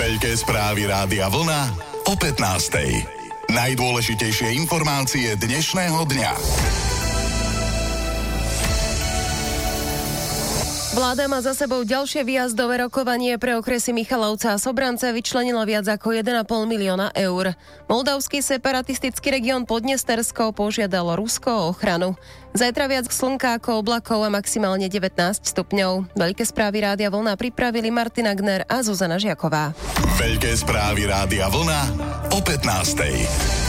Veľké správy Rádia Vlna o 15:00. Najdôležitejšie informácie dnešného dňa. Vláda má za sebou ďalšie výjazdové rokovanie. Pre okresy Michalovce a Sobrance vyčlenila viac ako 1,5 milióna eur. Moldavský separatistický región Podnestersko požiadalo Rusko o ochranu. Zajtra viac slnka ako oblakov a maximálne 19 stupňov. Veľké správy Rádia Vlna pripravili Martina Gner a Zuzana Žiaková. Veľké správy Rádia Vlna o 15:00.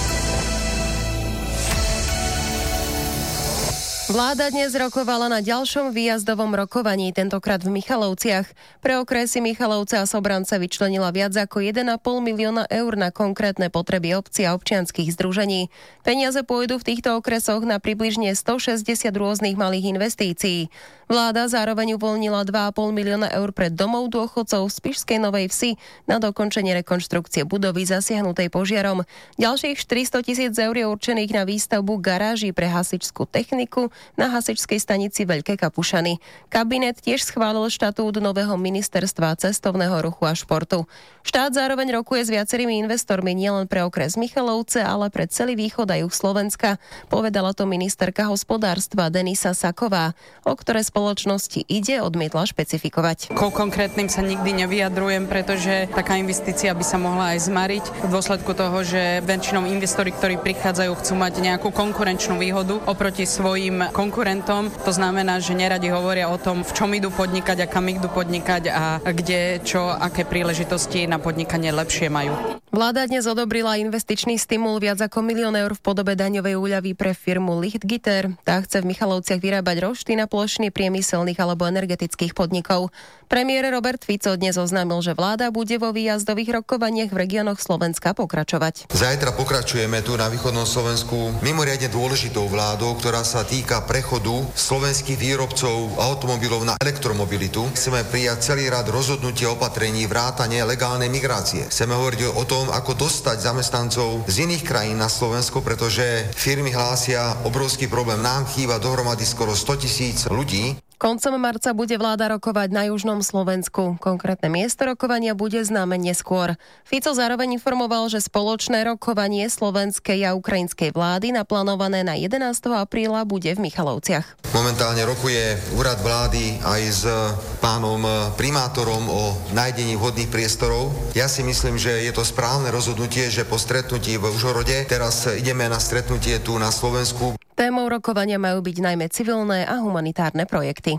Vláda dnes rokovala na ďalšom výjazdovom rokovaní, tentokrát v Michalovciach. Pre okresy Michalovce a Sobrance vyčlenila viac ako 1,5 milióna eur na konkrétne potreby obcí a občianskych združení. Peniaze pôjdu v týchto okresoch na približne 160 rôznych malých investícií. Vláda zároveň uvoľnila 2,5 milióna eur pre domov dôchodcov v Spišskej Novej Vsi na dokončenie rekonštrukcie budovy zasiahnutej požiarom. Ďalších 400 000 eur je určených na výstavbu garáží pre hasičskú techniku na hasičskej stanici Veľké Kapušany. Kabinet tiež schválil štatút nového ministerstva cestovného ruchu a športu. Štát zároveň rokuje s viacerými investormi nielen pre okres Michalovce, ale pre celý východ a juh Slovenska, povedala to ministerka hospodárstva Denisa Saková, o ktoré spoločnosti ide, odmietla špecifikovať. Konkrétnym sa nikdy nevyjadrujem, pretože taká investícia by sa mohla aj zmariť v dôsledku toho, že väčšinou investori, ktorí prichádzajú, chcú mať nejakú konkurenčnú výhodu oproti svojim konkurentom. To znamená, že neradi hovoria o tom, v čom idú podnikať a kam idú podnikať a kde, čo, aké príležitosti na podnikanie lepšie majú. Vláda dnes odobrila investičný stimul viac ako 1 000 000 eur v podobe daňovej úľavy pre firmu Lichtgitter. Tá chce v Michalovciach vyrábať rošty na plošiny priemyselných alebo energetických podnikov. Premiér Robert Fico dnes oznámil, že vláda bude vo výjazdových rokovaniach v regiónoch Slovenska pokračovať. Zajtra pokračujeme tu na východnom Slovensku mimoriadne dôležitou vládou, ktorá sa týka prechodu slovenských výrobcov automobilov na elektromobilitu. Chceme prijať celý rad rozhodnutí a opatrení vrátane legálnej migrácie. Chceme hovoriť o tom, ako dostať zamestnancov z iných krajín na Slovensko, pretože firmy hlásia obrovský problém. Nám chýba dohromady skoro 100 000 ľudí. Koncom marca bude vláda rokovať na južnom Slovensku. Konkrétne miesto rokovania bude známe neskôr. Fico zároveň informoval, že spoločné rokovanie slovenskej a ukrajinskej vlády naplánované na 11. apríla bude v Michalovciach. Momentálne rokuje úrad vlády aj s pánom primátorom o nájdení vhodných priestorov. Ja si myslím, že je to správne rozhodnutie, že po stretnutí v Užhorode teraz ideme na stretnutie tu na Slovensku. Témou rokovania majú byť najmä civilné a humanitárne projekty.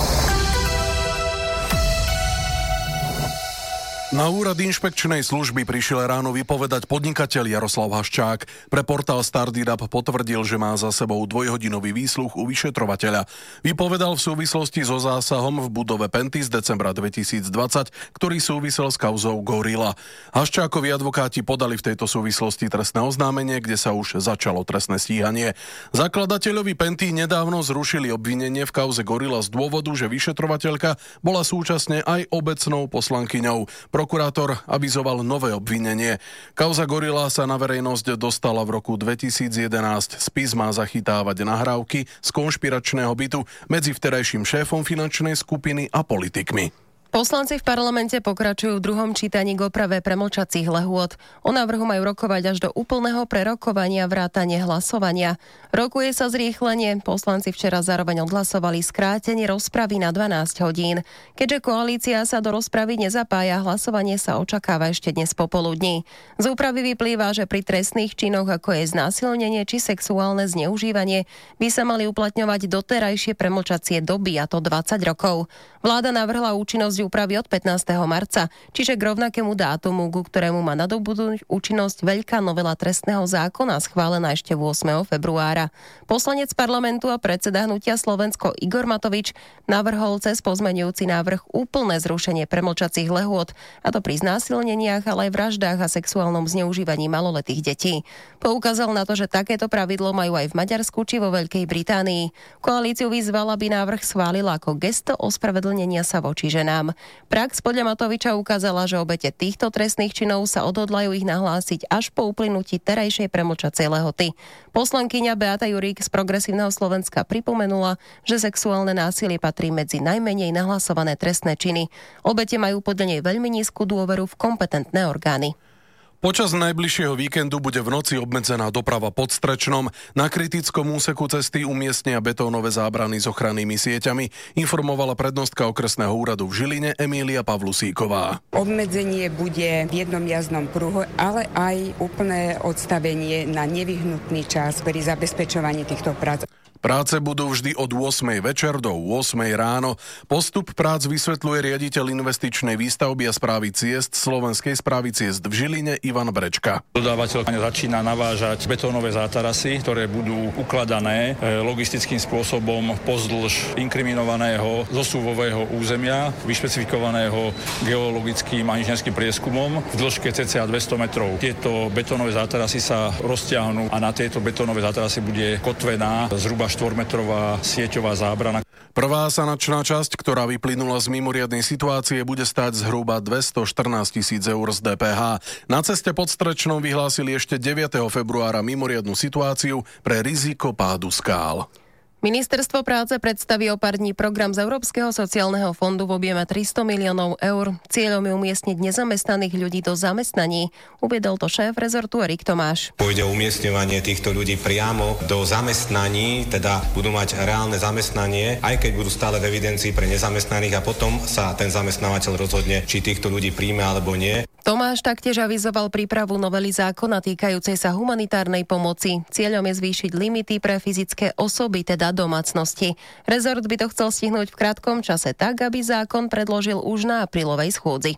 Na úrad inšpekčnej služby prišiel ráno vypovedať podnikateľ Jaroslav Haščák. Pre portál Stardidab potvrdil, že má za sebou dvojhodinový výsluch u vyšetrovateľa. Vypovedal v súvislosti so zásahom v budove Penty z decembra 2020, ktorý súvisel s kauzou Gorila. Haščákovi advokáti podali v tejto súvislosti trestné oznámenie, kde sa už začalo trestné stíhanie. Zakladateľovi Penty nedávno zrušili obvinenie v kauze Gorila z dôvodu, že vyšetrovateľka bola súčasne aj obecnou poslankyňou. Prokurátor avizoval nové obvinenie. Kauza Gorila sa na verejnosť dostala v roku 2011. Spis má zachytávať nahrávky z konšpiračného bytu medzi vterajším šéfom finančnej skupiny a politikmi. Poslanci v parlamente pokračujú v druhom čítaní k oprave premlčacích lehôd. O návrhu majú rokovať až do úplného prerokovania vrátane hlasovania. Rokuje sa zrýchlenie. Poslanci včera zároveň odhlasovali skrátenie rozpravy na 12 hodín. Keďže koalícia sa do rozpravy nezapája, hlasovanie sa očakáva ešte dnes popoludní. Z úpravy vyplýva, že pri trestných činoch, ako je znásilnenie či sexuálne zneužívanie, by sa mali uplatňovať doterajšie premlčacie doby, a to 20 rokov. Vláda navrhla účinnosť úpravy od 15. marca, čiže k rovnakému dátumu, ku ktorému má nadobudnúť účinnosť veľká novela trestného zákona schválená ešte 8. februára. Poslanec parlamentu a predseda hnutia Slovensko Igor Matovič navrhol cez pozmeňujúci návrh úplné zrušenie premlčacích lehôd, a to pri znásilneniach, ale aj vraždách a sexuálnom zneužívaní maloletých detí. Poukázal na to, že takéto pravidlo majú aj v Maďarsku či vo Veľkej Británii. Koalíciu vyzval, aby návrh schválila ako gesto ospravedlnenia sa voči ženám. Prax podľa Matoviča ukázala, že obete týchto trestných činov sa odhodlajú ich nahlásiť až po uplynutí terajšej premlčacej lehoty. Poslankyňa Beata Jurík z Progresívneho Slovenska pripomenula, že sexuálne násilie patrí medzi najmenej nahlasované trestné činy. Obete majú podľa nej veľmi nízku dôveru v kompetentné orgány. Počas najbližšieho víkendu bude v noci obmedzená doprava pod Strečnom. Na kritickom úseku cesty umiestnia betónové zábrany s ochrannými sieťami, informovala prednostka okresného úradu v Žiline Emília Pavlusíková. Obmedzenie bude v jednom jazdnom pruhu, ale aj úplné odstavenie na nevyhnutný čas pri zabezpečovaní týchto prác. Práce budú vždy od 8. večer do 8. ráno. Postup prác vysvetľuje riaditeľ investičnej výstavby a správy ciest Slovenskej správy ciest v Žiline Ivan Brečka. Dodávateľ začína navážať betónové zátarasy, ktoré budú ukladané logistickým spôsobom pozdĺž inkriminovaného zosuvového územia, vyšpecifikovaného geologickým a inžinierským prieskumom v dĺžke cca 200 metrov. Tieto betónové zátarasy sa roztiahnu a na tieto betónové zátarasy bude kotvená zhruba 4-metrová sieťová zábrana. Prvá sanačná časť, ktorá vyplynula z mimoriadnej situácie, bude stáť zhruba 214 000 eur z DPH. Na ceste pod Strečnom vyhlásili ešte 9. februára mimoriadnu situáciu pre riziko pádu skál. Ministerstvo práce predstaví o pár dní program z Európskeho sociálneho fondu v objeme 300 miliónov eur. Cieľom je umiestniť nezamestnaných ľudí do zamestnaní. Uviedol to šéf rezortu Erik Tomáš. Pôjde o umiestňovanie týchto ľudí priamo do zamestnaní, teda budú mať reálne zamestnanie, aj keď budú stále v evidencii pre nezamestnaných a potom sa ten zamestnávateľ rozhodne, či týchto ľudí príjme alebo nie. Tomáš taktiež avizoval prípravu novely zákona týkajúcej sa humanitárnej pomoci. Cieľom je zvýšiť limity pre fyzické osoby, teda domácnosti. Rezort by to chcel stihnúť v krátkom čase tak, aby zákon predložil už na aprílovej schôdzi.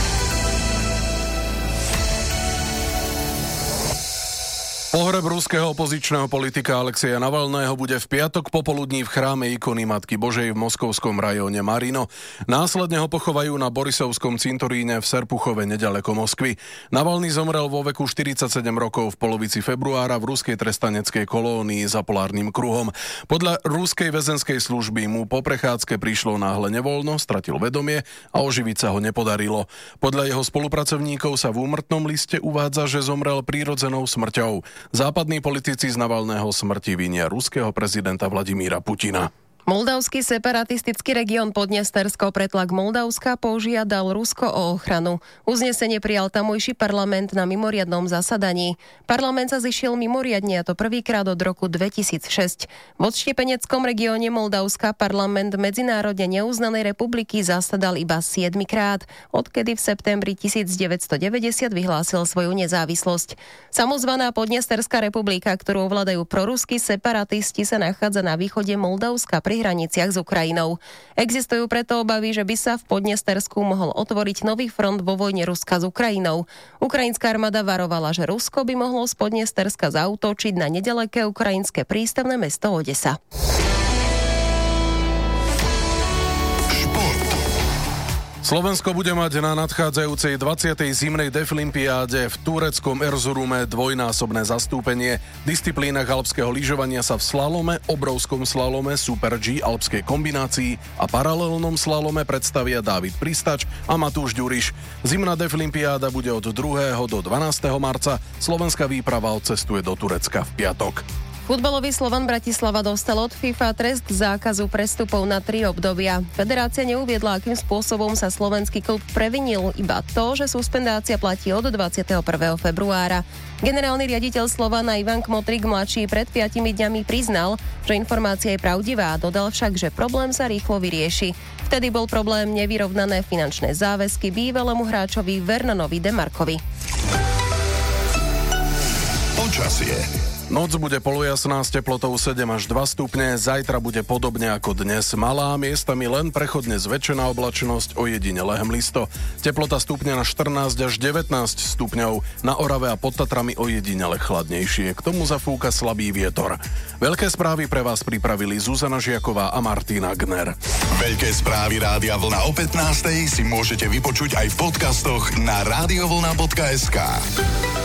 Pohreb ruského opozičného politika Alexeja Navalného bude v piatok popoludní v chráme ikony Matky Božej v moskovskom rajóne Marino. Následne ho pochovajú na Borisovskom cintoríne v Serpuchove nedaleko Moskvy. Navalný zomrel vo veku 47 rokov v polovici februára v ruskej trestaneckej kolónii za polárnym kruhom. Podľa ruskej väzenskej služby mu po prechádzke prišlo náhle nevoľno, stratil vedomie a oživiť sa ho nepodarilo. Podľa jeho spolupracovníkov sa v úmrtnom liste uvádza, že zomrel prírodzenou smrťou. Západní politici z Navalného smrti vinia ruského prezidenta Vladimíra Putina. Moldavský separatistický región Podnestersko pretlak Moldavska požiadal Rusko o ochranu. Uznesenie prijal tamojší parlament na mimoriadnom zasadaní. Parlament sa zišiel mimoriadne, a to prvýkrát od roku 2006. V odštiepeneckom regióne Moldavska parlament medzinárodne neuznanej republiky zasadal iba 7-krát, odkedy v septembri 1990 vyhlásil svoju nezávislosť. Samozvaná Podnesterská republika, ktorú ovládajú proruskí separatisti, sa nachádza na východe Moldavska pri hraniciach s Ukrajinou. Existujú preto obavy, že by sa v Podnestersku mohol otvoriť nový front vo vojne Ruska s Ukrajinou. Ukrajinská armáda varovala, že Rusko by mohlo z Podnesterska zaútočiť na nedaleké ukrajinské prístavné mesto Odesa. Slovensko bude mať na nadchádzajúcej 20. zimnej deflympiáde v tureckom Erzurume dvojnásobné zastúpenie. V disciplínach alpského lyžovania sa v slalome, obrovskom slalome, Super G, alpskej kombinácii a paralelnom slalome predstavia Dávid Pristač a Matúš Ďuriš. Zimná deflympiáda bude od 2. do 12. marca. Slovenská výprava odcestuje do Turecka v piatok. Futbalový Slovan Bratislava dostal od FIFA trest zákazu prestupov na 3 obdobia. Federácia neuviedla, akým spôsobom sa slovenský klub previnil, iba to, že suspendácia platí od 21. februára. Generálny riaditeľ Slovana Ivan Kmotrik mladší pred 5 dňami priznal, že informácia je pravdivá, dodal však, že problém sa rýchlo vyrieši. Vtedy bol problém nevyrovnané finančné záväzky bývalému hráčovi Vernanovi Demarkovi. Počasie. Noc bude polojasná s teplotou 7 až 2 stupne, zajtra bude podobne ako dnes malá, miestami len prechodne zväčšená oblačnosť, ojedinele hmlisto. Teplota stupne na 14 až 19 stupňov, na Orave a pod Tatrami ojedinele chladnejšie. K tomu zafúka slabý vietor. Veľké správy pre vás pripravili Zuzana Žiaková a Martina Gner. Veľké správy Rádia Vlna o 15:00 si môžete vypočuť aj v podcastoch na radiovlna.sk.